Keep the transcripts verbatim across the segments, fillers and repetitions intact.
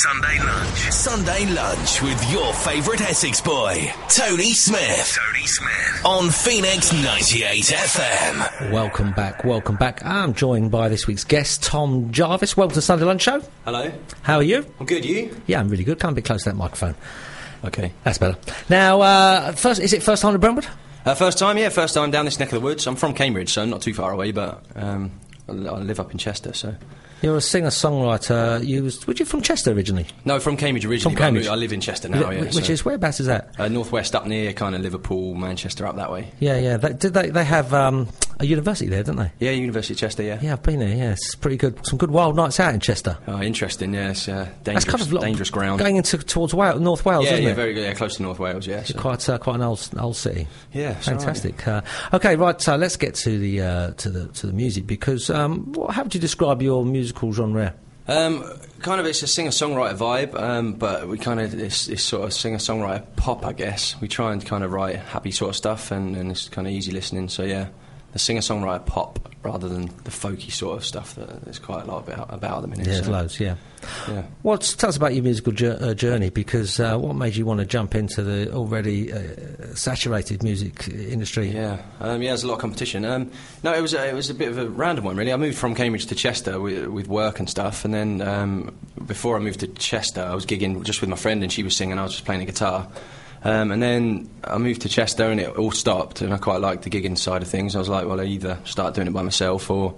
Sunday Lunch. Sunday Lunch with your favourite Essex boy, Tony Smith. Tony Smith. On Phoenix ninety-eight F M. Welcome back, welcome back. I'm joined by this week's guest, Tom Jarvis. Welcome to the Sunday Lunch Show. Hello. How are you? I'm good, you? Yeah, I'm really good. Come a bit close to that microphone. Okay. That's better. Now, uh, first, is it first time to Brentwood? Uh, first time, yeah, first time down this neck of the woods. I'm from Cambridge, so not too far away, but um, I live up in Chester, so... You're a singer-songwriter. You was, were you from Chester originally? No, from Cambridge originally. From Cambridge. I live in Chester now, Wh- yeah. Which so. is, whereabouts is that? Uh, northwest, up near kind of Liverpool, Manchester, up that way. Yeah, yeah. They, did they, they have um, a university there, didn't they? Yeah, University of Chester, yeah. Yeah, I've been there, yeah. It's pretty good. Some good wild nights out in Chester. Oh, interesting, yeah. It's uh, dangerous, That's kind of like dangerous ground. Going into towards Wales, North Wales, yeah, isn't yeah, it? very good, yeah, close to North Wales, yeah. It's So. quite uh, quite an old old city. Yeah, it's all right. Fantastic. Uh, okay, right. So let's get to the uh, to the to the music because um, what, how would you describe your musical genre? Um, kind of, it's a singer-songwriter vibe, um, but we kind of it's, it's sort of singer-songwriter pop, I guess. We try and kind of write happy sort of stuff, and, and it's kind of easy listening. So yeah, the singer-songwriter pop rather than the folky sort of stuff that there's quite a lot about about at the minute. Yeah, there's so. loads. Yeah. Yeah. What's tell us about your musical jour- uh, journey? Because uh, what made you want to jump into the already uh, saturated music industry? Yeah, um, yeah. There's a lot of competition. Um, no, it was a, it was a bit of a random one, really. I moved from Cambridge to Chester with, with work and stuff, and then um, before I moved to Chester, I was gigging just with my friend, and she was singing, I was just playing the guitar. Um, and then I moved to Chester, and it all stopped. And I quite liked the gigging side of things. I was like, well, I either start doing it by myself or.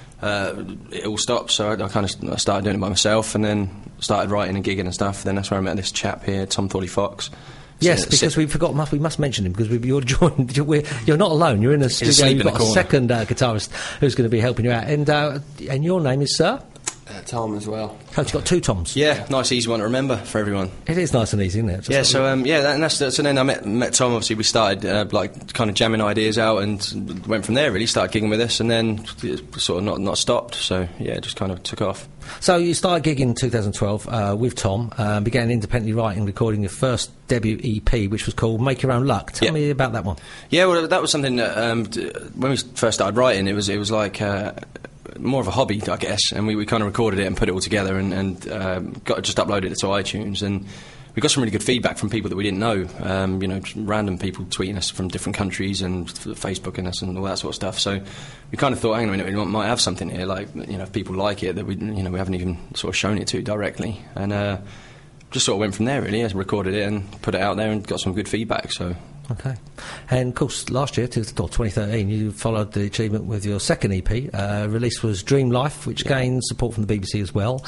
Uh, it all stopped, so I, I kind of I started doing it by myself, and then started writing and gigging and stuff. Then that's where I met this chap here, Tom Thorley Fox. Yes, So- because so- we forgot. Must, we must mention him because we, you're joined. You're, you're not alone. You're in a studio. asleep You've in the got a corner. second uh, guitarist who's going to be helping you out, and uh, and your name is Sir. Uh, Tom as well. Oh, you've got two Toms. Yeah, nice, easy one to remember for everyone. It is nice and easy, isn't it? Just Yeah, like- so um, yeah, that, and that's the, so then I met met Tom. Obviously, we started uh, like kind of jamming ideas out, and went from there. Really, started gigging with us, and then it sort of not not stopped. So yeah, it just kind of took off. So you started gigging in two thousand twelve uh, with Tom, uh, began independently writing, recording your first debut E P, which was called Make Your Own Luck. Tell Yeah. me about that one. Yeah, well, that was something that um, d- when we first started writing, it was it was like. Uh, more of a hobby, I guess, and we, we kind of recorded it and put it all together and, and um, got just uploaded it to iTunes, and we got some really good feedback from people that we didn't know, um, you know, random people tweeting us from different countries and f- Facebooking us and all that sort of stuff. So we kind of thought, hang on a minute, we might have something here, like, you know, if people like it that we, you know, we haven't even sort of shown it to directly, and uh, just sort of went from there really. I recorded it and put it out there and got some good feedback. So. Okay. And, of course, last year, to, or twenty thirteen, you followed the achievement with your second E P. Uh, release was Dream Life, which Yeah. gained support from the B B C as well.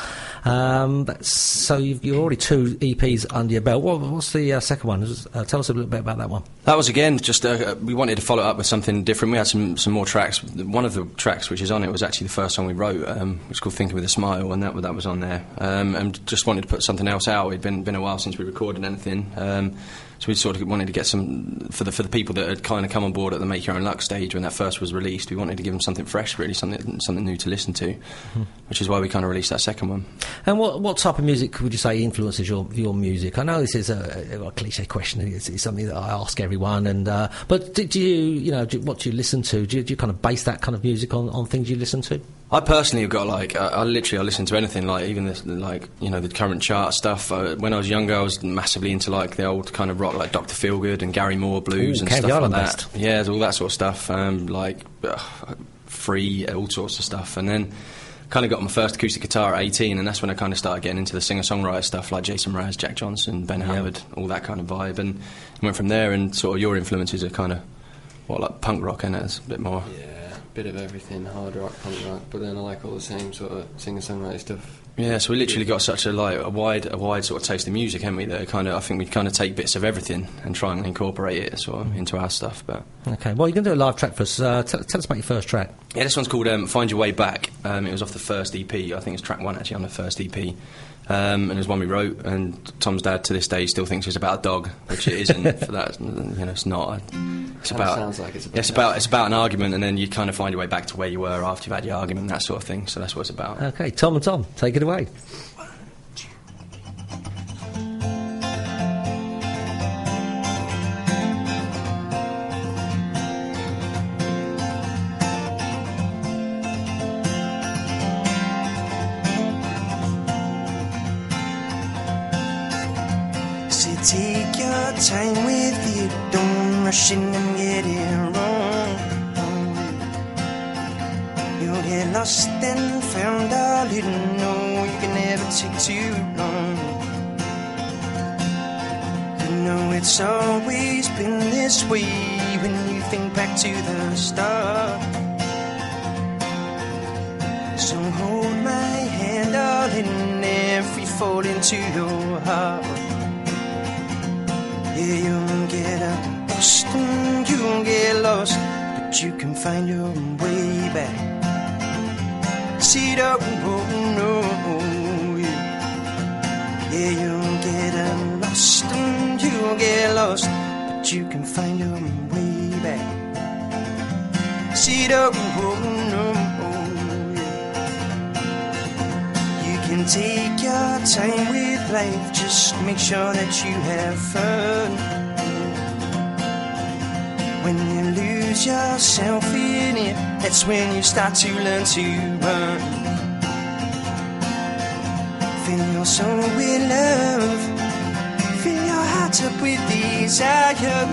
Um, that's, so you've, you're already two E Ps under your belt. What, what's the uh, second one? Uh, tell us a little bit about that one. That was, again, just uh, we wanted to follow it up with something different. We had some, some more tracks. One of the tracks which is on it was actually the first song we wrote, um, which was called Thinking with a Smile, and that, that was on there. Um, and just wanted to put something else out. It'd been, been a while since we recorded anything. Um, So we sort of wanted to get some for the for the people that had kind of come on board at the Make Your Own Luck stage when that first was released. We wanted to give them something fresh, really, something something new to listen to, mm-hmm. which is why we kind of released that second one. And what what type of music would you say influences your your music? I know this is a, a cliche question. It's, it's something that I ask everyone. And uh, but do, do you you know do, what do you listen to? Do you, do you kind of base that kind of music on, on things you listen to? I personally have got like I, I literally I listen to anything, like even the, like you know the current chart stuff. Uh, when I was younger, I was massively into like the old kind of rock, like Doctor Feelgood and Gary Moore blues Ooh, and Candy stuff Island like Best. that. Yeah, all that sort of stuff. Um, like uh, Free, all sorts of stuff, and then kind of got my first acoustic guitar at eighteen, and that's when I kind of started getting into the singer-songwriter stuff, like Jason Mraz, Jack Johnson, Ben Yeah. Howard, all that kind of vibe, and went from there. And sort of your influences are kind of what like punk rock, and it's a bit more. Yeah, bit of everything, hard rock, punk rock, but then I like all the same sort of singer-songwriter stuff. Yeah, so we literally got such a like a wide, a wide sort of taste of music, haven't we? That kind of, I think we kind of take bits of everything and try and incorporate it sort of into our stuff. But Okay, well, you're going to do a live track for us. Uh, tell, tell us about your first track. yeah, this one's called um, "Find Your Way Back." Um, it was off the first E P. I think it's track one actually on the first E P. Um, and it was one we wrote, and Tom's dad to this day still thinks it's about a dog, which it isn't. For that, you know, it's not. It's Kinda about. sounds like it's about it's about. It's about an argument, and then you kind of find your way back to where you were after you've had your argument, that sort of thing. So that's what it's about. Okay, Tom and Tom, take it away. take your time with it, don't rush in and get it wrong. You'll get lost and found, darling. No, you can never take too long. You know it's always been this way when you think back to the start. So hold my hand, darling, if we fall into your heart. Yeah, you'll get lost and you'll get lost, but you can find your way back. See, don't no, yeah. Yeah, you'll get lost and you'll get lost, but you can find your way back. See, don't no, yeah. You can take your time with life, just make sure that you have fun. When you lose yourself in it, that's when you start to learn to run. Fill your soul with love, fill your heart up with desire.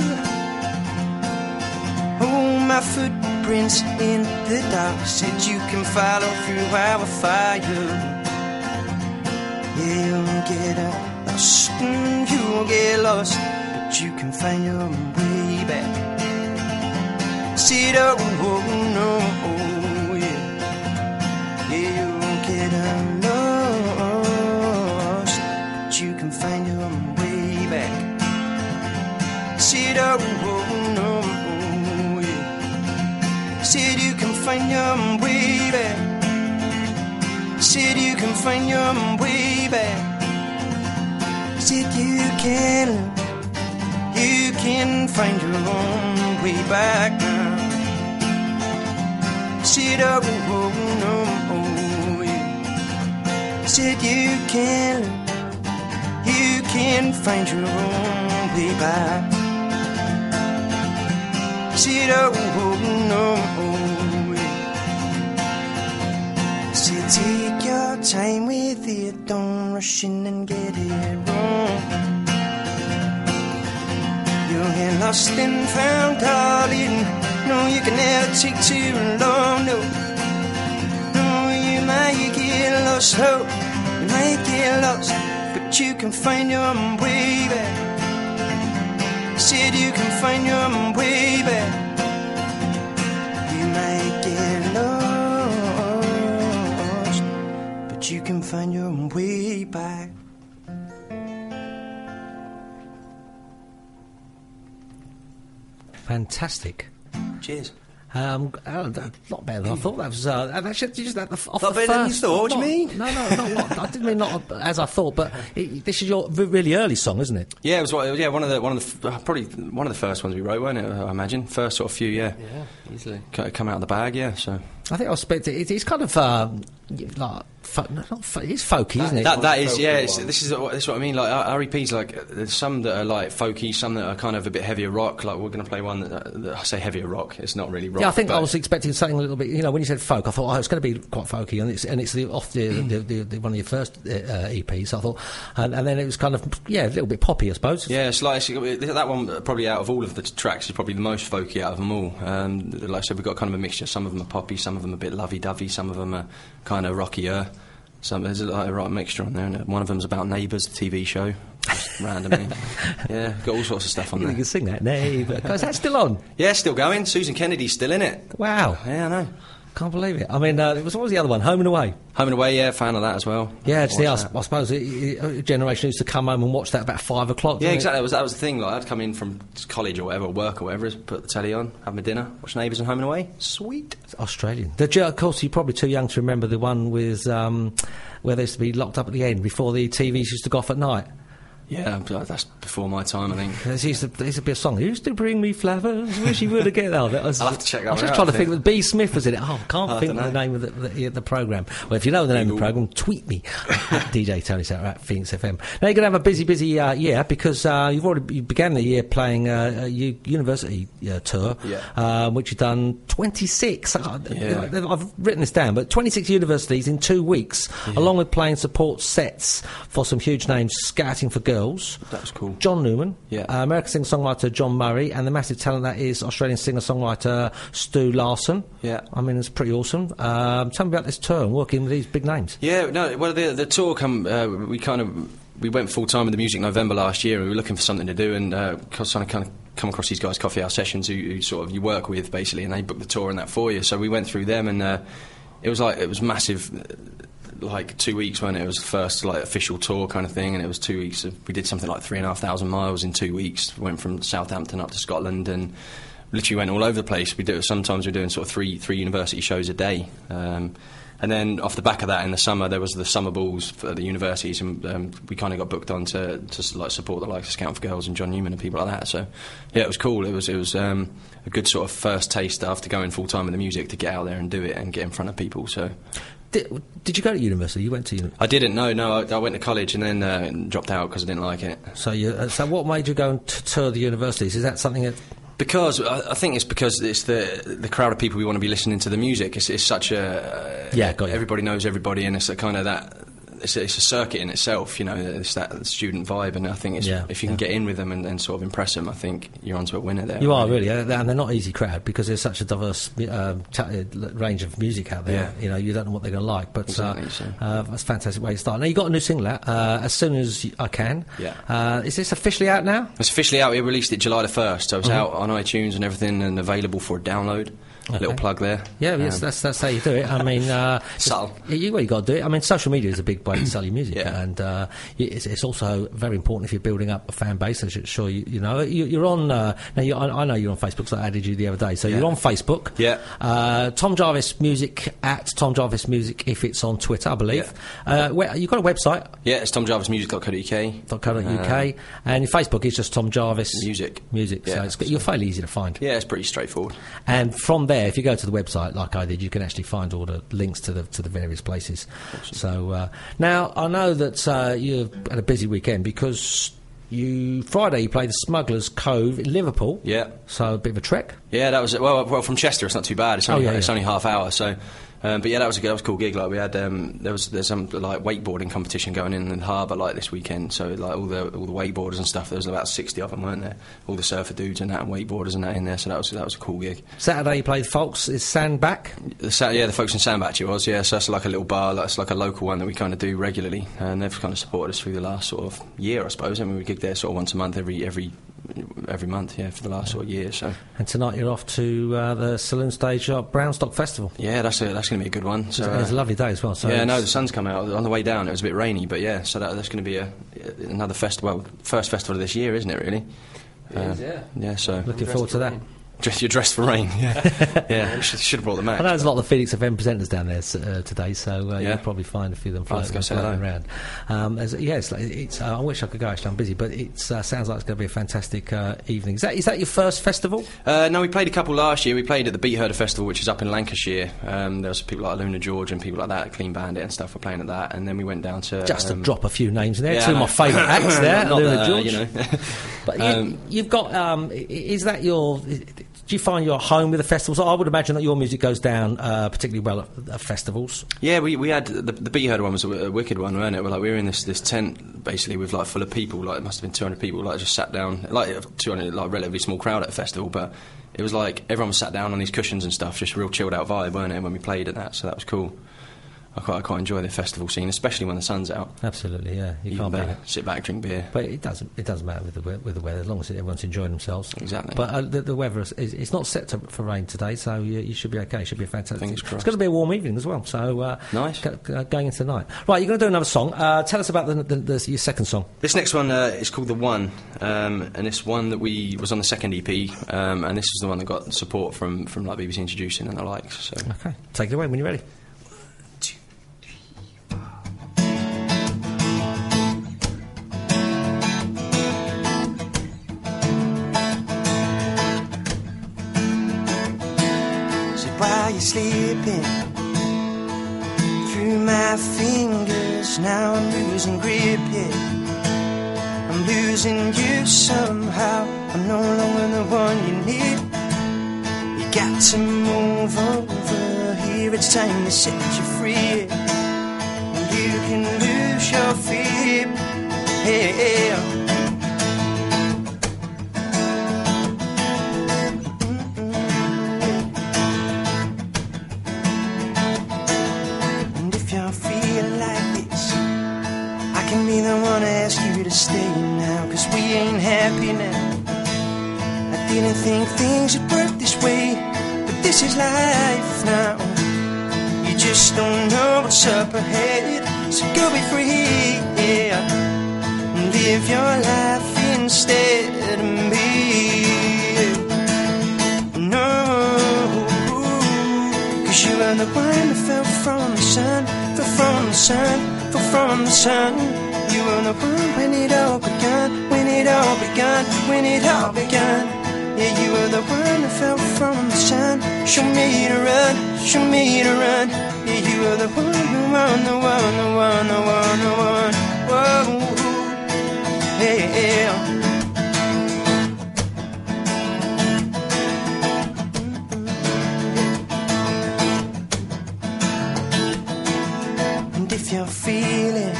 Oh, my footprints in the dark said you can follow through our fire. Yeah, you'll get lost and you'll get lost, but you can find your way back. See, oh, no, yeah. Yeah, you'll get lost, but you can find your way back. See, oh, no, yeah. Said you can find your way back. Said you can find your way back. Said you can, you can find your own way back now. Said oh, no, yeah. Said you can, you can find your own way back. Said oh, no, yeah. Said take your time with it, don't rush in and get it wrong. You'll get lost and found, darling. No, you can never take too long, no. No, you might get lost, oh, you might get lost, but you can find your way back. Said you can find your way back. You might get lost, but you can find your way back. Fantastic. Cheers. Um, a lot better than I thought. That was uh, actually just that off Not the better than you first. thought, what do Not- you mean? No, no, not what, I didn't mean not as I thought. But it, this is your re- really early song, isn't it? Yeah, it was one- yeah one of the one of the f- probably one of the first ones we wrote, wasn't it? I imagine first sort of few, yeah, Yeah, easily. C- come out of the bag, yeah. So I think I expected it. It's kind of um, like fo- no, not fo- it's folky, isn't it? that that is folky yeah. It's, one. this is what, this is what I mean. Like R E P's, like uh, there's some that are like folky, some that are kind of a bit heavier rock. Like we're going to play one that, uh, that I say heavier rock. It's not really rock. Yeah, I think I but- was expecting something a little bit. You know, when you said folk, I thought, oh, it's going to be quite folky, and it's and it's the off the, the, the, the one of your first uh, E Ps. I thought, and, and then it was kind of yeah, a little bit poppy, I suppose. Yeah, it's like it's, that one uh, probably out of all of the tracks is probably the most folky out of them all. Um, like I said, we've got kind of a mixture. Some of them are poppy, some of them a bit lovey-dovey, some of them are kind of rockier. Some there's a, like, a right mixture on there, and one of them's about Neighbours, the T V show, just randomly. Yeah, got all sorts of stuff on You there. can sing that, neighbour. Is that still on? Yeah, still going. Susan Kennedy's still in it. Wow, Yeah, I know. can't believe it. I mean, uh, it was what was the other one? Home and Away. Home and Away, yeah, fan of that as well. Yeah, see, I, Watched s- that. I suppose it, it, a generation used to come home and watch that about five o'clock. Yeah, didn't it? exactly. That was, that was the thing. Like, I'd come in from college or whatever, or work or whatever, put the telly on, have my dinner, watch Neighbours and Home and Away. Sweet. It's Australian. The, jo- of course, you're probably too young to remember the one with um, where they used to be locked up at the end before the T Vs used to go off at night. Yeah, but that's before my time, I think. There used to, there used to be a song. Used to bring me flowers. Wish you would have get that. That was, I'll have to check that I was one just out, trying to I think think. that B. Smith was in it. Oh, I can't I think of dunno. the name of the, the, the programme. Well, if you know the name of the programme, tweet me at D J Tony Satter at Phoenix F M. Now you're going to have a busy, busy uh, year because uh, you've already you began the year playing uh, a u- university uh, tour, Yeah. uh, which you've done twenty-six. I- Yeah. I've written this down, but twenty-six universities in two weeks, along with playing support sets for some huge names, Scouting for Girls. Girls. That was cool. John Newman, Yeah. uh, American singer-songwriter John Murray, and the massive talent that is Australian singer-songwriter Stu Larson. Yeah. I mean, it's pretty awesome. Um, tell me about this tour and working with these big names. Yeah, no, well, the, the tour, come, uh, we kind of, we went full-time with the music November last year, and we were looking for something to do, and uh, trying to kind of come across these guys, Coffee House Sessions, who, who sort of you work with, basically, and they booked the tour and that for you. So we went through them, and uh, it was like, it was massive, like two weeks when it? it was the first like official tour kind of thing, and it was two weeks of, we did something like three and a half thousand miles in two weeks. We went from Southampton up to Scotland, and literally went all over the place. We do sometimes we're doing sort of three three university shows a day. Um, And then off the back of that, in the summer, there was the summer balls for the universities, and um, we kind of got booked on to, to like support the likes of Scout for Girls and John Newman and people like that. So, yeah, it was cool. It was it was um, a good sort of first taste after going full time with the music to get out there and do it and get in front of people. So, Did, did you go to university? You went to uni- I didn't. No, no. I, I went to college and then uh, dropped out because I didn't like it. So, you, uh, so what made you go and t- tour the universities? Is that something that? Because I, I think it's because it's the the crowd of people we want to be listening to the music. It's, it's such a uh, Yeah, got you. everybody knows everybody, and it's a kind of that. It's a, it's a circuit in itself, you know. It's that student vibe, and I think it's, Yeah, if you can yeah. get in with them and, and sort of impress them, I think you're onto a winner there. You are really, uh, and they're not easy crowd because there's such a diverse um, ta- uh, range of music out there. Yeah. You know, you don't know what they're going to like, but Exactly, uh, so. uh, that's a fantastic way to start. Now you got a new single out uh, as soon as I can. Yeah. Uh, is this officially out now? It's officially out. We released it July the first, so it's Mm-hmm. out on iTunes and everything, and available for download. Little plug there. Yeah, yes, Um, that's that's how you do it. I mean, uh, Subtle. yeah, you, well, you got to do it. I mean, social media is a big way to sell your music, Yeah. and uh, it's, it's also very important if you're building up a fan base. As sure you, you know, you, you're on. Uh, now, you, I, I know you're on Facebook, so I added you the other day. So Yeah. you're on Facebook. Yeah. Uh, Tom Jarvis Music at Tom Jarvis Music if it's on Twitter, I believe. Uh, where, you've got a website. Yeah, it's tom jarvis music dot co dot u k. .co.uk and your Facebook is just Tom Jarvis Music. Music. Yeah, so it's, you're fairly easy to find. Yeah, it's pretty straightforward. And from there, if you go to the website like I did, you can actually find all the links to the to the various places. So uh, now I know that uh, you've had a busy weekend because you Friday you played the Smugglers Cove in Liverpool. Yeah. So a bit of a trek. Yeah, that was well. Well, from Chester, it's not too bad. It's only Oh, yeah, it's yeah. only half hour. So, um, but yeah, that was a that was a cool gig. Like we had um, there was there's some like wakeboarding competition going in in the harbour like this weekend. So like all the all the wakeboarders and stuff. There was about sixty of them, weren't there? All the surfer dudes and that, and wakeboarders and that in there. So that was that was a cool gig. Saturday you played Folks. Is Sandback? The, sa- yeah, the folks in Sandbach it was. Yeah, so that's like a little bar. That's like a local one that we kind of do regularly, and they've kind of supported us through the last sort of year, I suppose. I mean, we gig there sort of once a month, every every every month, yeah, for the last sort of year. So And tonight you're off to uh, the Saloon Stage at Brownstock Festival. yeah, that's a, that's going to be a good one. So. It's uh, a lovely day as well. So yeah, no, it's- the sun's come out. On the way down, it was a bit rainy, but yeah, so that, that's going to be a, another festival, well, first festival of this year, isn't it, really? Uh, is, yeah. Yeah, so. looking forward to that. Dress, you're dressed for rain, yeah. yeah, should, should have brought the match. I know there's a lot of the Phoenix F M presenters down there uh, today, so uh, Yeah. you'll probably find a few of them I'll have floating, to go say floating hello. around. Um, as, yeah, it's, like- it's, uh, I wish I could go, actually, I'm busy, but it uh, sounds like it's going to be a fantastic uh, evening. Is that, is that your first festival? Uh, no, we played a couple last year. We played at the Beat Herder Festival, which is up in Lancashire. Um, there was people like Luna George and people like that, Clean Bandit and stuff were playing at that. And then we went down to... Just um, to drop a few names in there, yeah, two of I my know. favourite acts there, Not Luna that, uh, George. you know. But you, Um, you've got, um, i- is that your... Do you find you're at home with the festivals? I would imagine that your music goes down uh, particularly well at, at festivals. Yeah, we, we had the, the Beat Herder one was a, a wicked one, wasn't it? We're like we were in this, this tent basically with like full of people, like it must have been two hundred people, like just sat down, like two hundred, like relatively small crowd at a festival, but it was like everyone was sat down on these cushions and stuff, just a real chilled out vibe, weren't it? When we played at that, so that was cool. I quite, I quite enjoy the festival scene, especially when the sun's out. Absolutely, yeah. You You can't beat better it. sit back, drink beer. But it doesn't. It doesn't matter with the we- with the weather as long as everyone's enjoying themselves. Exactly. But uh, the, the weather is, is it's not set to, for rain today, so you, you should be okay. It should be a fantastic. Fingers It's crossed. going to be a warm evening as well. So uh, Nice. go, go- going into the night. Right, you're going to do another song. Uh, tell us about the, the, the, your second song. This next one uh, is called The One, um, and it's one that we was on the second E P, um, and this is the one that got support from, from like B B C Introducing and the likes. So. Okay, take it away when you're ready. So while you're sleeping through my fingers, now I'm losing grip, yeah. I'm losing you somehow. I'm no longer the one you need. You got to move over here. It's time to set you free. You can lose your feet Hey, and if you feel like this, I can be the one to ask you to stay now, 'cause we ain't happy now. I didn't think things would work this way, but this is life now. You just don't know what's up ahead, so go be free, yeah, and live your life instead of me. No, 'cause you are the one that fell from the sun, fell from the sun, fell from the sun. You were the one when it all began, when it all began, when it all began. Yeah, you were the one that fell from the sun. Show me to run, show me to run. Yeah, you were the one, the one, the one, the one, the one, the one. Whoa, hey, yeah. And if you're feeling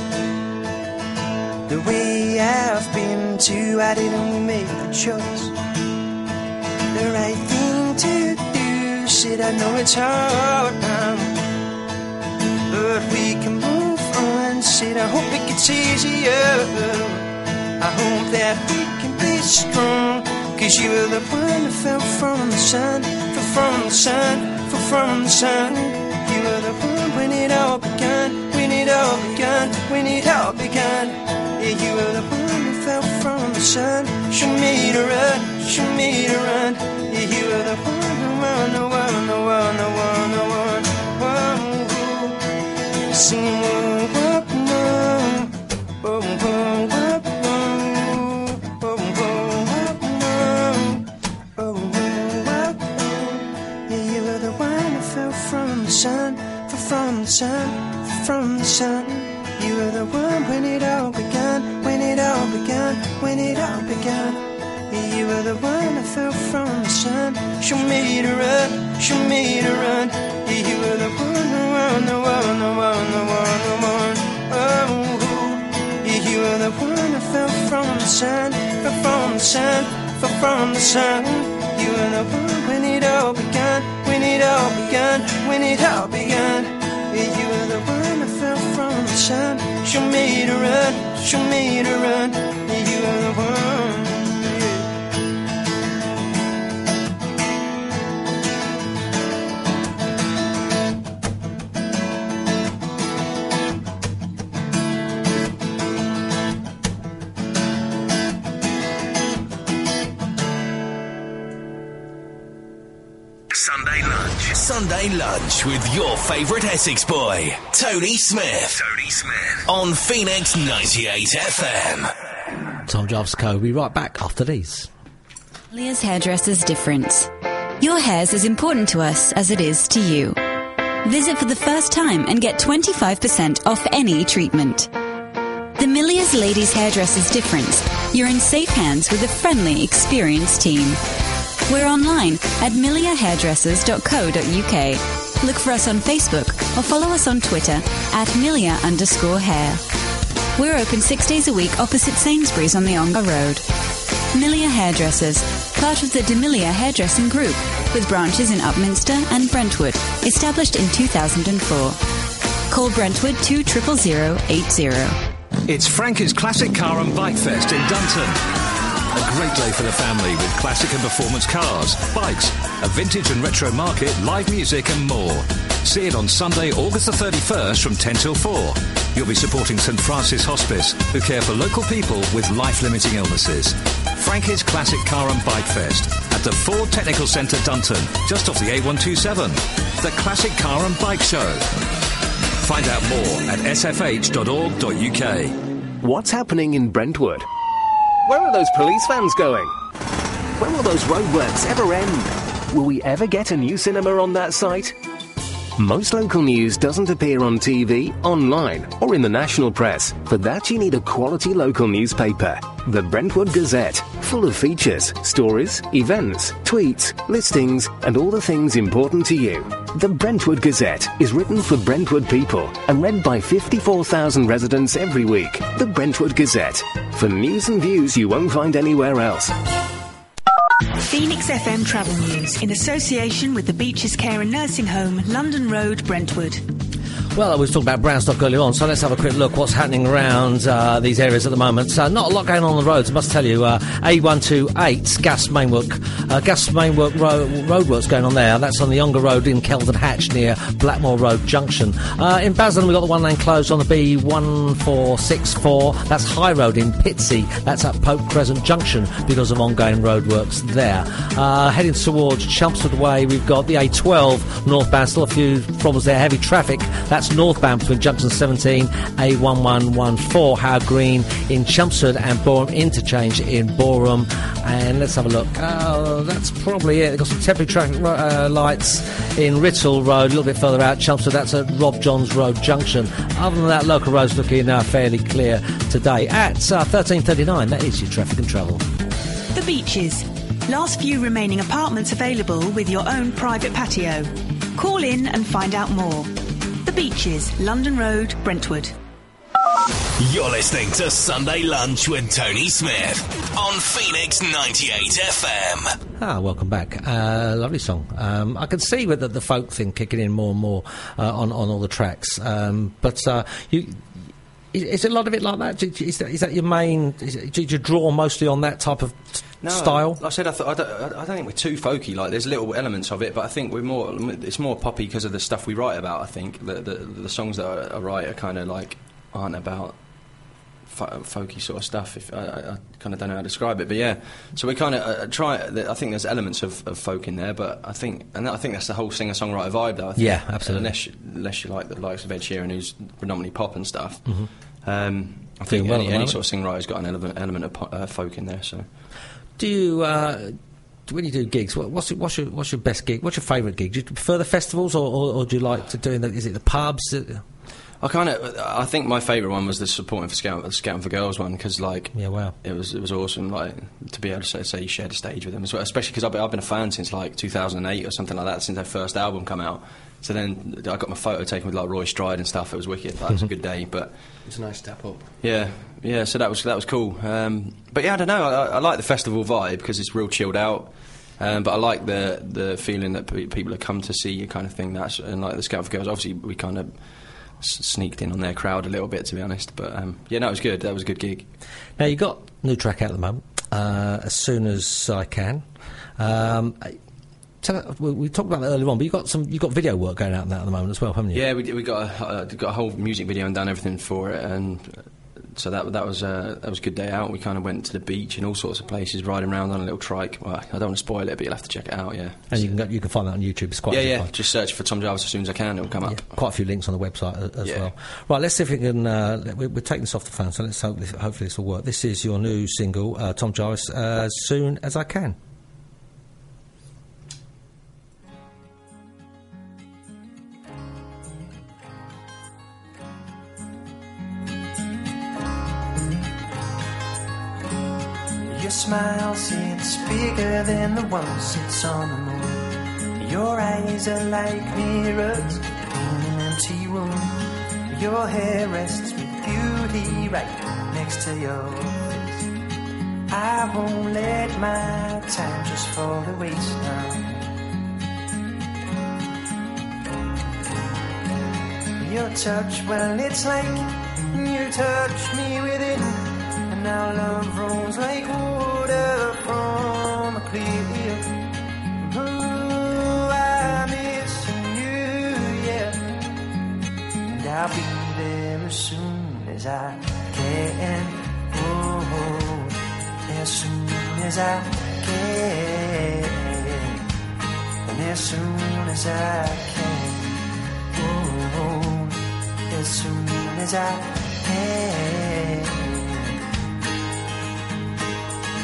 the way I've been too, I didn't make the choice, the right thing to do. Said I know it's hard now, but we can move on. Said I hope it gets easier, I hope that we can be strong. 'Cause you were the one that fell from the sun, fell from the sun, fell from the sun. You were the one when it all began, when it all began, when it all began. Yeah, you were the one that fell from the sun. Show me to run, show me to run. Yeah, you were the one, the one, the one, the one, the one, the one. Whoa, singing whoa, whoa, whoa, whoa, whoa, whoa, whoa, whoa, whoa, whoa. Yeah, you were the one that fell from the sun, fell from the sun, fell from the sun. You were the one when it all began, when it all began, when it all began. Yeah, you were the one that fell from the sun. Show me to run, show me to run. Yeah, you were the one, the one, the one, the one, the one, the one. Oh, yeah, you were the one that fell from the sun, fell from the sun, fell from the sun. You were the one when it all began, when it all began, when it all began. Yeah, you were the one that fell from the sun. Show me to run, show me to run. Yeah, you were the one. Sunday Lunch. Sunday Lunch with your favourite Essex boy, Tony Smith. Tony Smith. On Phoenix ninety-eight F M. Tom Jarvis Co. We'll be right back after these. Amelia's Hairdressers Difference. Your hair's as important to us as it is to you. Visit for the first time and get twenty-five percent off any treatment. The Millia's Ladies Hairdressers Difference. You're in safe hands with a friendly, experienced team. We're online at milia hairdressers dot co dot uk. Look for us on Facebook or follow us on Twitter at milia underscore hair. We're open six days a week opposite Sainsbury's on the Ongar Road. Milia Hairdressers, part of the DeMilia Hairdressing Group, with branches in Upminster and Brentwood, established in two thousand four. Call Brentwood two zero zero zero eight zero. It's Frankie's Classic Car and Bike Fest in Dunton. A great day for the family with classic and performance cars, bikes, a vintage and retro market, live music and more. See it on Sunday, August the thirty-first from ten till four. You'll be supporting St Francis Hospice, who care for local people with life-limiting illnesses. Frankie's Classic Car and Bike Fest at the Ford Technical Centre Dunton, just off the A one two seven. The Classic Car and Bike Show. Find out more at s f h dot org dot u k. What's happening in Brentwood? Where are those police vans going? When will those roadworks ever end? Will we ever get a new cinema on that site? Most local news doesn't appear on T V, online, or in the national press. For that, you need a quality local newspaper. The Brentwood Gazette, full of features, stories, events, tweets, listings, and all the things important to you. The Brentwood Gazette is written for Brentwood people and read by fifty-four thousand residents every week. The Brentwood Gazette, for news and views you won't find anywhere else. Phoenix F M Travel News in association with the Beaches Care and Nursing Home, London Road, Brentwood. Well, we was talking about Brownstock earlier on, so let's have a quick look what's happening around uh, these areas at the moment. So not a lot going on on the roads, I must tell you. Uh, A one two eight, gas mainwork, uh, gas mainwork ro- roadworks going on there. That's on the Younger Road in Kelvin Hatch near Blackmore Road Junction. Uh, in Basildon, we've got the one lane closed on the B one four six four. That's High Road in Pitsea. That's at Pope Crescent Junction because of ongoing roadworks there. Uh, heading towards Chelmsford Way, we've got the A twelve northbound. Still a few problems there, heavy traffic. That's northbound between junction seventeen, A one one one four, Howe Green in Chelmsford and Boreham Interchange in Boreham. And let's have a look. Oh, that's probably it. They've got some temporary traffic uh, lights in Writtle Road, a little bit further out, Chelmsford. That's at Rob Johns Road Junction. Other than that, local roads looking uh, fairly clear today. At uh, thirteen thirty-nine, that is your traffic and travel. The Beaches. Last few remaining apartments available with your own private patio. Call in and find out more. The Beaches, London Road, Brentwood. You're listening to Sunday Lunch with Tony Smith on Phoenix ninety-eight F M. Ah, welcome back. Uh, lovely song. Um, I can see with the, the folk thing kicking in more and more uh, on, on all the tracks. Um, but uh, you... Is, is a lot of it like that? Is that, is that your main... Is it, did you draw mostly on that type of no, style? Like I said, I, th- I, don't, I don't think we're too folky. Like, there's little elements of it, but I think we're more... It's more poppy because of the stuff we write about, I think. The, the, the songs that I, I write are kind of like... aren't about fo- folky sort of stuff. If I, I, I kind of don't know how to describe it, but yeah. So we kind of uh, try... I think there's elements of, of folk in there, but I think... And I think that's the whole singer-songwriter vibe, though. I think. Yeah, absolutely. Unless, unless you like the likes of Ed Sheeran, who's predominantly pop and stuff. Mm-hmm. Um, I think well any, any any sort of songwriter's got an element, element of po- uh, folk in there. So, do you uh, when you do gigs? What, what's your, what's your what's your best gig? What's your favourite gig? Do you prefer the festivals, or, or, or do you like to do? The, is it the pubs? I kind of. I think my favourite one was the supporting for Scout, Scouting for Girls one, because like, yeah, wow, it was it was awesome. Like to be able to say, say you shared a stage with them as well, especially because I've been, I've been a fan since like two thousand eight or something like that, since their first album come out. So then I got my photo taken with like Roy Stride and stuff. It was wicked. That was a good day. But it's a nice step up. Yeah, yeah. So that was that was cool. Um, but yeah, I don't know. I, I like the festival vibe because it's real chilled out. Um, but I like the the feeling that pe- people have come to see you, kind of thing. That's and like the Scout for Girls. Obviously, we kind of s- sneaked in on their crowd a little bit, to be honest. But um, yeah, no, it was good. That was a good gig. Now you got a new track out at the moment. Uh, as soon as I can. Um, Tell, we, we talked about that earlier on, but you got some, you got video work going out on that at the moment as well, haven't you? Yeah, we we got a, uh, got a whole music video and done everything for it, and so that that was uh, that was a good day out. We kind of went to the beach and all sorts of places, riding around on a little trike. Well, I don't want to spoil it, but you'll have to check it out. Yeah, and you can go, you can find that on YouTube. It's quite yeah, yeah. fun. Just search for Tom Jarvis as soon as I can; it'll come up. Yeah, quite a few links on the website as, as yeah. well. Right, let's see if we can. Uh, we're, we're taking this off the phone, so let's hope this, hopefully this will work. This is your new single, uh, Tom Jarvis, uh, As Soon As I Can. Your smile sits bigger than the one sits on the moon. Your eyes are like mirrors in an empty room. Your hair rests with beauty right next to your face. I won't let my time just fall to waste now. Your touch, well, it's like you touch me within. And our love rolls like water from a clear. Ooh, I'm missing you, yeah. And I'll be there as soon as I can. Oh, as soon as I can. And as soon as I can. Oh, as soon as I can.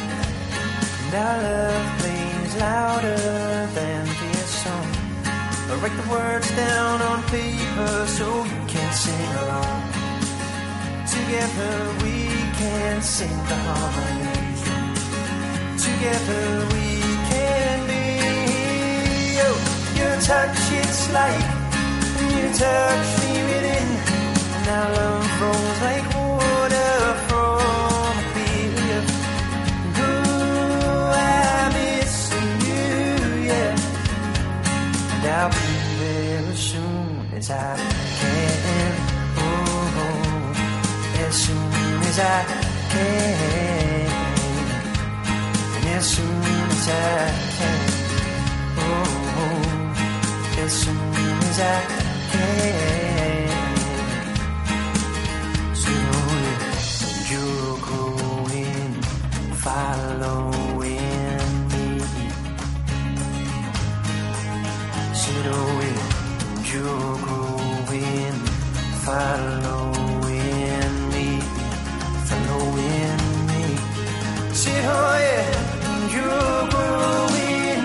And our love plays louder than this song. write the words down on paper so you can sing along. Together we can sing the harmonies. Together we can be. Oh, your touch, it's like you touch me within. And our love flows like water from a field. Oh, I'm missing you, yeah. And I'll be there as soon as I can. Oh, as soon as I can. And as soon as I can. Oh, as soon as I can. So yeah, you're growing, following me. Sit away, you're growing, following me, following me. Sit away, you're growing,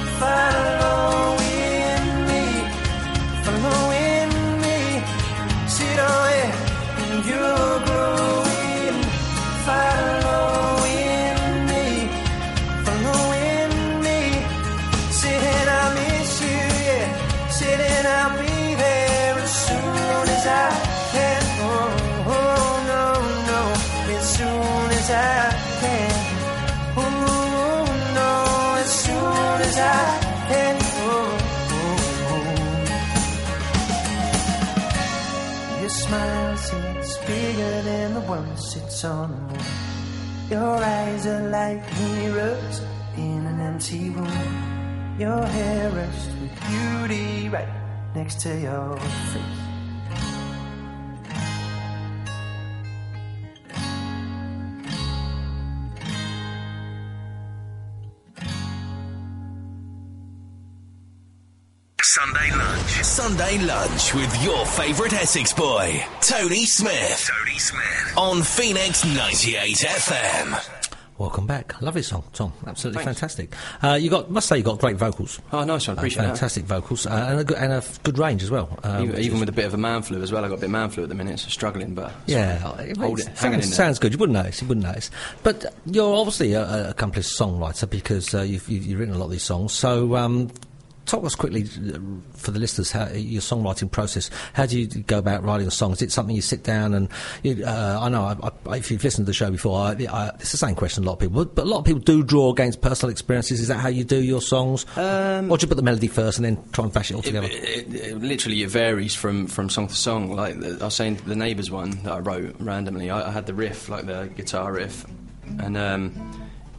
following me, following me. Sit away, you're growing, following me, following me. Sit and I miss you, yeah. Sit and I'll be there as soon as I can. Oh, oh no, no, as soon as I can. Oh no, as soon as I can. Oh, oh, oh. Your smile sits bigger than the one sits on the moon. Your eyes are like mirrors in an empty room. Your hair rests with beauty right next to your face. Sunday Lunch. Sunday Lunch with your favourite Essex boy, Tony Smith. Tony Smith. On Phoenix ninety-eight F M. Welcome back. Lovely song, Tom. Absolutely Thanks. fantastic. Uh, you got, must say, you got great vocals. Oh, nice one. Appreciate uh, that. Fantastic vocals uh, and, a good, and a f- good range as well. Um, Even, even with a bit of a man flu as well. I got a bit of man flu at the minute, so struggling, but yeah, it, hold it, it. hanging Sounds, in there. sounds good. You wouldn't notice. You wouldn't notice. But you're obviously a, a accomplished songwriter because uh, you've, you've, you've written a lot of these songs. So. Um, Talk us quickly, uh, for the listeners, how, your songwriting process. How do you go about writing a song? Is it something you sit down and... You, uh, I know, I, I, if you've listened to the show before, I, I, it's the same question a lot of people, but, but a lot of people do draw against personal experiences. Is that how you do your songs? Um, or do you put the melody first and then try and bash it all together? It, it, it, literally, it varies from, from song to song. Like, the, I was saying, the Neighbours one that I wrote randomly, I, I had the riff, like the guitar riff, and... Um,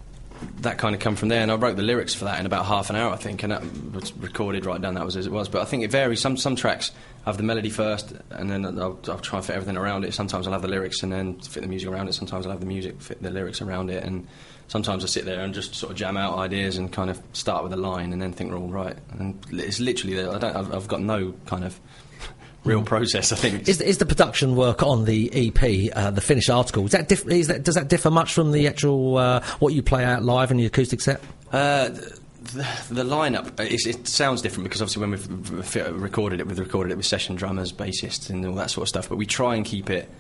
that kind of come from there, and I wrote the lyrics for that in about half an hour, I think, and that was recorded right down that was as it was. But I think it varies. Some some tracks have the melody first, and then I'll, I'll try and fit everything around it. Sometimes I'll have the lyrics and then fit the music around it. Sometimes I'll have the music fit the lyrics around it, and sometimes I sit there and just sort of jam out ideas and kind of start with a line and then think we're all right. And it's literally I don't I've, I've got no kind of real process, I think. Is, is the production work on the E P, uh, the finished article, is that diff- is that, does that differ much from the actual, uh, what you play out live in the acoustic set? Uh, the, the lineup, it's, it sounds different because obviously when we've r- recorded it, we've recorded it with session drummers, bassists and all that sort of stuff, but we try and keep it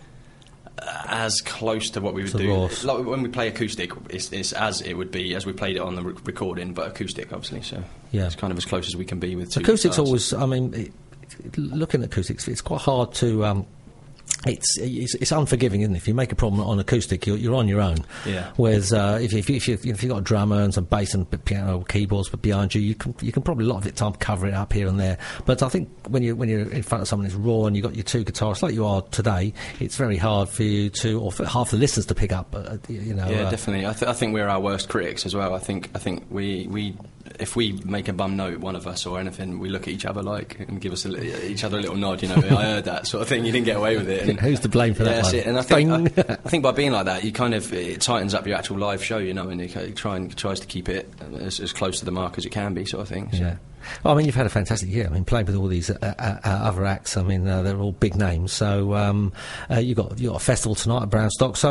uh, as close to what we would So do. raw. Like when we play acoustic, it's, it's as it would be as we played it on the re- recording, but acoustic, obviously, so Yeah. it's kind of as close as we can be with two Acoustics guitars. always, I mean, it, looking at acoustics, it's quite hard to. Um, it's, it's it's unforgiving, isn't it? If you make a problem on acoustic, you're, you're on your own. Yeah. Whereas uh, if, you, if, you, if, you, if you've got a drummer and some bass and piano or keyboards behind you, you can you can probably a lot of the time cover it up here and there. But I think when you when you're in front of someone who's raw and you've got your two guitarists like you are today, it's very hard for you to, or for half the listeners to pick up. Uh, you know. Yeah, uh, definitely. I, th- I think we're our worst critics as well. I think I think we, we if we make a bum note, one of us or anything, we look at each other like and give us a li- each other a little nod. You know, I heard that sort of thing. You didn't get away with it. And, Who's to blame for yeah, that? that's one? it. And I think I, Bing. I think by being like that, you kind of it tightens up your actual live show. You know, and you kind of try and tries to keep it as, as close to the mark as it can be, sort of thing. So. Yeah. Well, I mean, you've had a fantastic year. I mean, playing with all these uh, uh, uh, other acts. I mean, uh, they're all big names. So um, uh, you got you got a festival tonight at Brownstock. So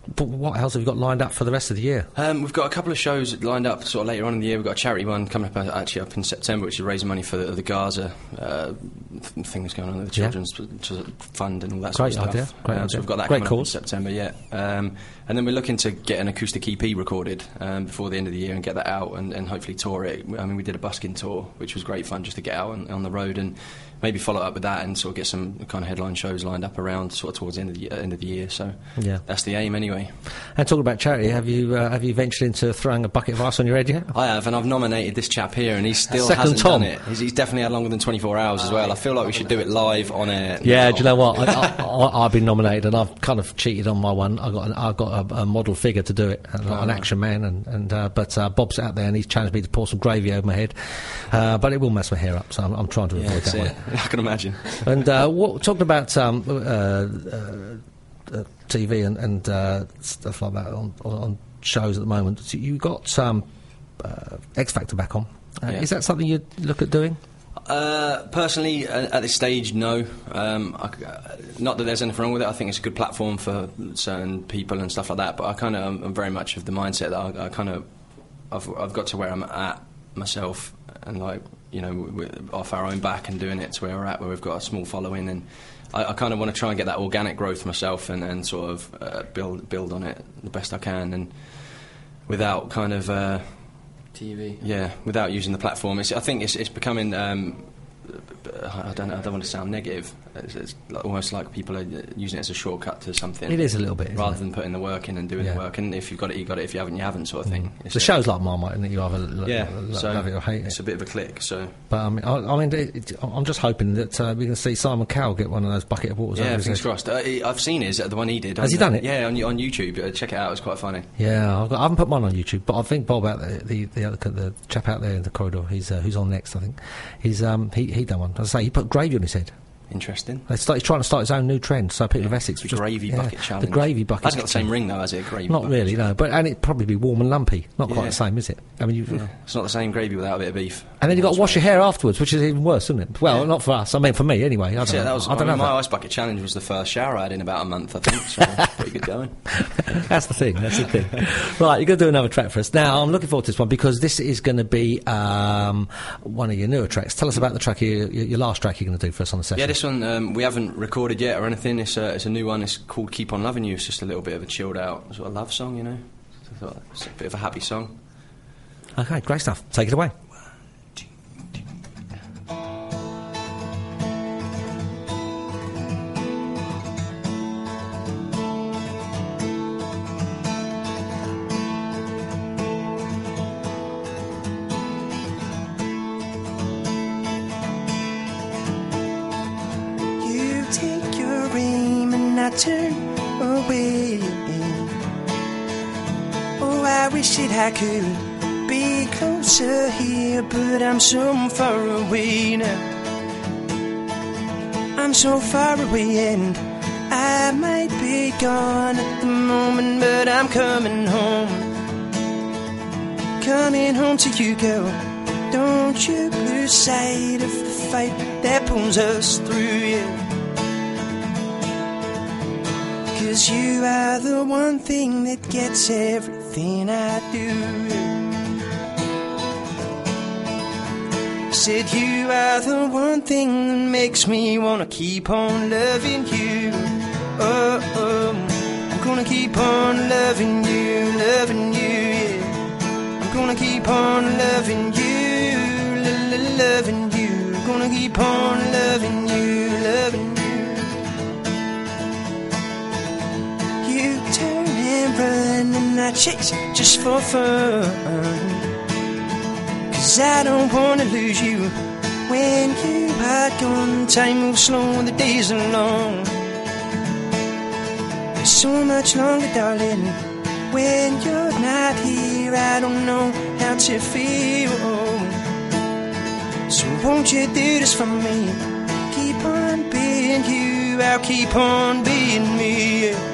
but what else have you got lined up for the rest of the year? Um, we've got a couple of shows lined up sort of later on in the year. We've got a charity one coming up uh, actually up in September, which is raising money for the, the Gaza uh, th- thing that's going on with the Children's yeah. Fund and all that Great sort of idea. stuff. Great um, idea. So we've got that Great coming cause. up in September, yeah. Um, and then we're looking to get an acoustic E P recorded um, before the end of the year and get that out and, and hopefully tour it. I mean, we did a busking tour, which was great fun just to get out on, on the road and maybe follow up with that and sort of get some kind of headline shows lined up around sort of towards the end of the, uh, end of the year. So yeah. that's the aim anyway. And talking about charity, have you uh, have you ventured into throwing a bucket of ice on your head yet? I have, and I've nominated this chap here, and he still Second hasn't Tom. done it. He's, he's definitely had longer than twenty-four hours as well. I feel like we should do it live on air. Yeah, now. do you know what? I, I, I, I've been nominated, and I've kind of cheated on my one. I got an, I got a, a model figure to do it, an, Oh, an action man, and, and uh, but uh, Bob's out there, and he's challenged me to pour some gravy over my head, uh, but it will mess my hair up, so I'm, I'm trying to Yeah, avoid that's that it. one. I can imagine. And uh, what, talking about um, uh, uh, uh, T V and, and uh, stuff like that on, on, on shows at the moment, so you got um, uh, X Factor back on. Uh, Yeah. Is that something you'd look at doing? Uh, personally, uh, at this stage, no. Um, I, uh, not that there's anything wrong with it. I think it's a good platform for certain people and stuff like that. But I kind of am very much of the mindset that I, I kind of I've, I've got to where I'm at myself, and like you know, we're off our own back and doing it to where we're at, where we've got a small following, and I, I kind of want to try and get that organic growth myself, and, and sort of uh, build build on it the best I can, and without kind of. Uh, T V. Yeah, without using the platform, it's, I think it's, it's becoming. Um, I don't know. I don't want to sound negative. It's, it's almost like people are using it as a shortcut to something. It is a little bit, isn't rather it? than putting the work in and doing Yeah. the work. And if you've got it, you got it. If you haven't, you haven't, sort of thing. It's The a- show's like Marmite, and you either lo- yeah, lo- so love it or hate it's it. a bit of a click. So But I mean, I, I mean, it, it, I'm just hoping that uh, we can see Simon Cowell get one of those bucket of waters. yeah, over his fingers head. crossed. Uh, he- I've seen his uh, the one he did. Has on he the- done it? Yeah, on on YouTube. Uh, check it out. It's quite funny. Yeah, I've got, I haven't put mine on YouTube, but I think Bob out there, the the, other, the chap out there in the corridor, he's uh, who's on next. I think he's um he he done one. As I say, he put gravy on his head. Interesting. They start, he's trying to start his own new trend. So people of Essex, The just- gravy yeah, bucket challenge. The gravy bucket. Hasn't got the same ring though, has it? Gravy. Not bucket. really, no. But and it'd probably be warm and lumpy. Not quite Yeah. the same, is it? I mean, you. Yeah. It's not the same gravy without a bit of beef. And then you've got to wash your hair afterwards, which is even worse, isn't it? Well, Yeah. not for us. I mean, for me anyway. I don't Yeah, know. that was. I don't I mean, know. my that. ice bucket challenge was the first shower I had in about a month. I think. So pretty good going. That's the thing. That's the thing. Right, you're going to do another track for us. Now, I'm looking forward to this one because this is going to be um, one of your newer tracks. Tell us about the track, you, your, your last track you're going to do for us on the session. Yeah, this one um, we haven't recorded yet or anything. It's a, it's a new one. It's called "Keep On Loving You." It's just a little bit of a chilled out sort of love song, you know. So I thought it's a bit of a happy song. Okay, great stuff. Take it away. You take your aim and I turn away. Oh, I wish that I could be closer here, but I'm so far away now. I'm so far away and I might be gone at the moment, but I'm coming home. Coming home to you, girl. Don't you lose sight of the fight that pulls us through, yeah. Cause you are the one thing that gets everything I do. Said you are the one thing that makes me wanna keep on loving you. Oh, oh, I'm gonna keep on loving you, loving you, yeah. I'm gonna keep on loving you, lo- lo- loving you. I'm gonna keep on loving you, loving you. You turn and run and I chase just for fun. Cause I don't wanna lose you when you are gone. Time moves slow and the days are long. There's so much longer, darling. When you're not here, I don't know how to feel. So won't you do this for me? Keep on being you, I'll keep on being me, yeah.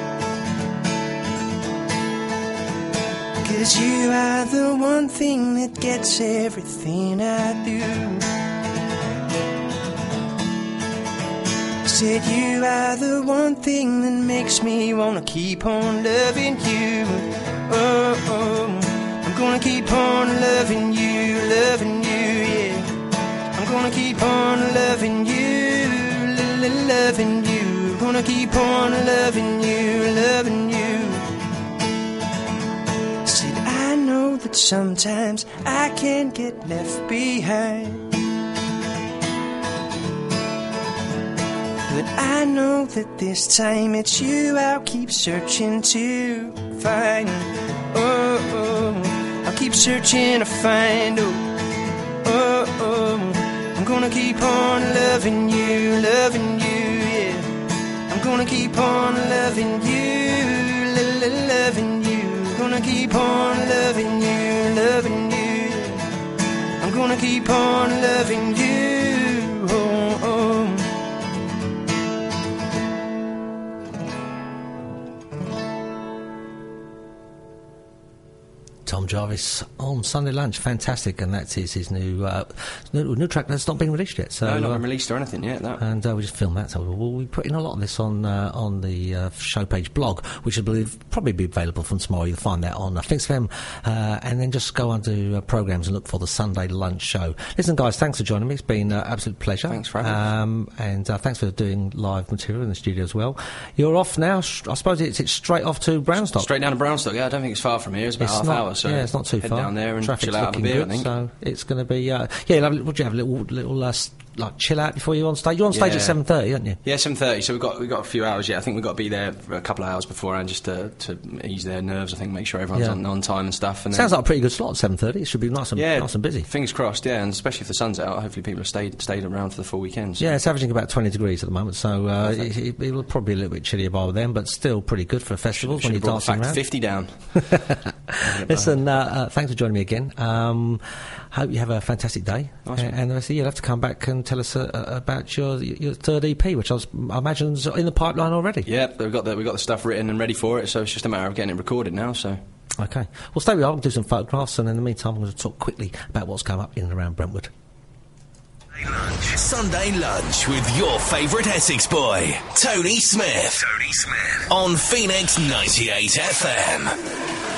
Cause you are the one thing that gets everything I do. Said you are the one thing that makes me wanna keep on loving you. Oh, oh, I'm gonna keep on loving you, loving you, yeah. I'm gonna keep on loving you, lo- lo- loving you. Gonna keep on loving you, loving you. Said I know that sometimes I can get left behind, but I know that this time it's you I'll keep searching to find. Oh, oh, I'll keep searching to find. Oh, oh, oh, I'm gonna keep on loving you, loving you, yeah. I'm gonna keep on loving you, lo- lo- loving you. Gonna keep on loving you, loving you, yeah. I'm gonna keep on loving you, oh, oh. Tom Jarvis on Sunday Lunch, fantastic, and that's his, his new, uh, new new track that's not been released yet. So, no, not uh, been released or anything yet. That. And uh, we just filmed that, so we'll be putting a lot of this on uh, on the uh, show page blog, which I believe probably be available from tomorrow. You'll find that on uh, Fix F M, uh, and then just go onto uh, programmes and look for the Sunday Lunch show. Listen, guys, thanks for joining me. It's been an uh, absolute pleasure. Thanks for having um, me. And uh, thanks for doing live material in the studio as well. You're off now. I suppose it's, it's straight off to Brownstock. Straight down to Brownstock. Yeah, I don't think it's far from here. It's about It's half not- hour. So yeah, it's not too head far. down there and Traffic's chill out, have a looking beer. good, I think. so it's going to be uh, yeah. You'll have, would you have a little little uh, s- like chill out before you on stage? You're on stage Yeah. at seven thirty, aren't you? Yeah, seven thirty. So we've got we've got a few hours yet. I think we've got to be there for a couple of hours beforehand just to, to ease their nerves. I think make sure everyone's Yeah. on, on time and stuff. And Sounds then, like a pretty good slot. Seven thirty. It should be nice and yeah, nice and busy. Fingers crossed. Yeah, and especially if the sun's out, hopefully people have stayed stayed around for the full weekend. So. Yeah, it's averaging about twenty degrees at the moment, so uh, it, it, it will probably be a little bit chillier by then, but still pretty good for festivals Should when have you're brought the dancing fact around. fifty down. Listen, uh, uh, thanks for joining me again. Um, hope you have a fantastic day, Nice uh, one. and the rest of you, you'll have to come back and tell us uh, uh, about your your third E P, which I, was, I imagine is in the pipeline already. Yeah, we've got the we've got the stuff written and ready for it. So it's just a matter of getting it recorded now. So. Okay. Well, stay with me. I'll do some photographs, and in the meantime, I'm going to talk quickly about what's come up in and around Brentwood. Sunday Lunch with your favourite Essex boy, Tony Smith. Tony Smith. On Phoenix ninety-eight F M.